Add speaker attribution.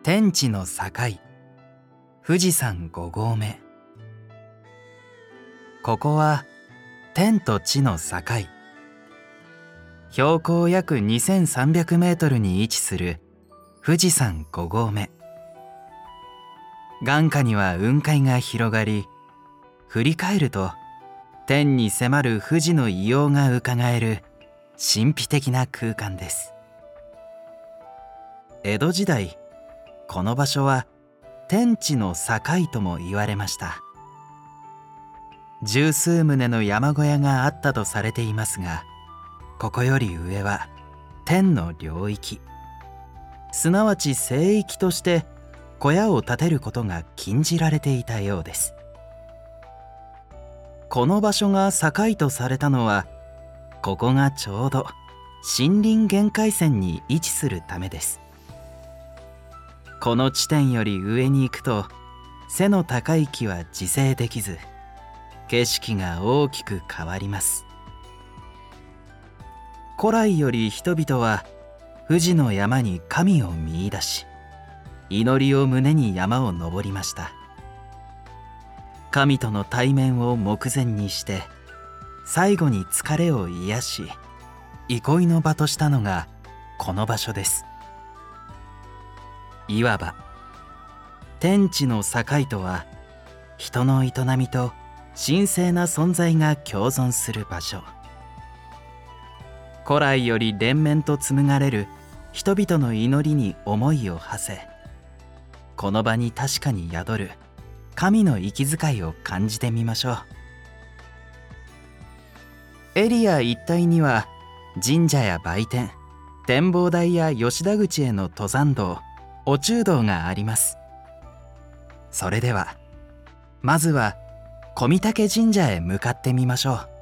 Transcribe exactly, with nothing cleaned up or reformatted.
Speaker 1: 天地の境、富士山ご合目。ここは天と地の境、標高約にせんさんびゃくメートルに位置する富士山ご合目。眼下には雲海が広がり、振り返ると天に迫る富士の異様がうかがえる神秘的な空間です。江戸時代、この場所は天地の境とも言われました。十数棟の山小屋があったとされていますが、ここより上は天の領域、すなわち聖域として小屋を建てることが禁じられていたようです。この場所が境とされたのは、ここがちょうど森林限界線に位置するためです。この地点より上に行くと背の高い木は自生できず、景色が大きく変わります。古来より人々は富士の山に神を見出し、祈りを胸に山を登りました。神との対面を目前にして最後に疲れを癒し、憩いの場としたのがこの場所です。いわば天地の境とは、人の営みと神聖な存在が共存する場所。古来より連綿と紡がれる人々の祈りに思いを馳せ、この場に確かに宿る神の息遣いを感じてみましょう。エリア一帯には神社や売店、展望台や吉田口への登山道、お中道があります。それではまずは小御嶽神社へ向かってみましょう。